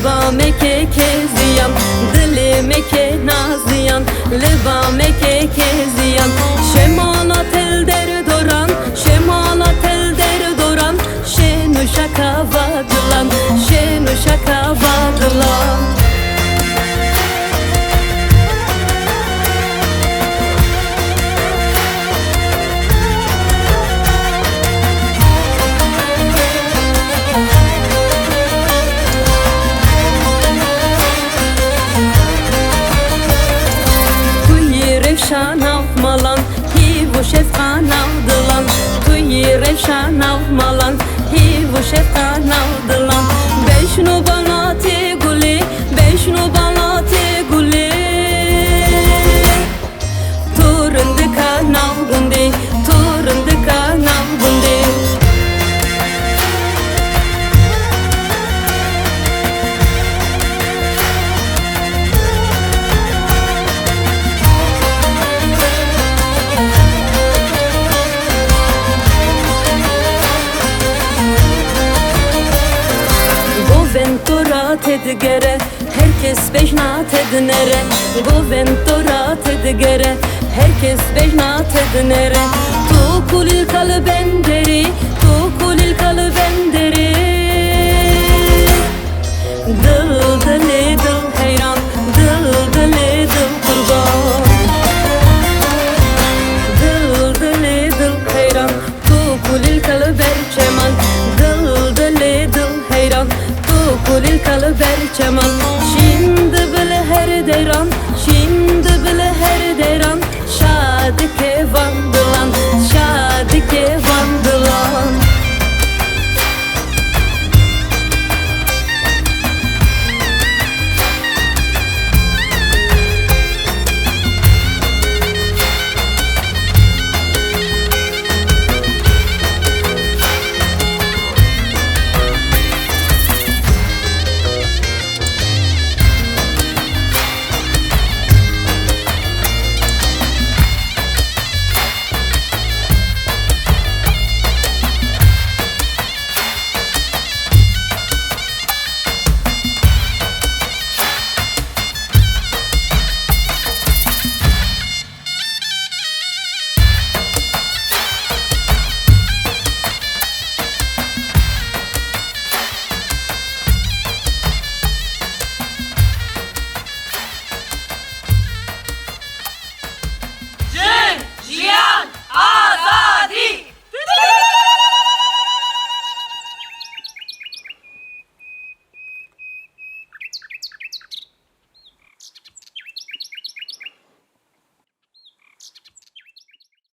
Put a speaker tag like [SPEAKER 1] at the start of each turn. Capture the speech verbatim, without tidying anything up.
[SPEAKER 1] leba meke keziyan, dili meke naziyan, leba meke keziyan. Şemala tel der doran, şemala tel der doran, şenu şaka vadılan, şenu şaka vadılan. Revşanav malan, hivu şefkanav dılan. Tuyi revşanav malan, hivu şefkanav dılan. Beşnu bana te guli, beşnu bana te guli. Turundıka nav gundi, turundıka nav gundi. Goventorat edgere, herkes beşnat ednere. Goventorat edgere, herkes beşnat ednere. Tu kulil kalı benderi, tu kulil kalı benderi. Dıl dili dıl heyran, dıl dili dıl kurban. Dıl dili dıl heyran, tu kulil kalı berçeman. Dıl dili dıl heyran, kulil kalı berçeman.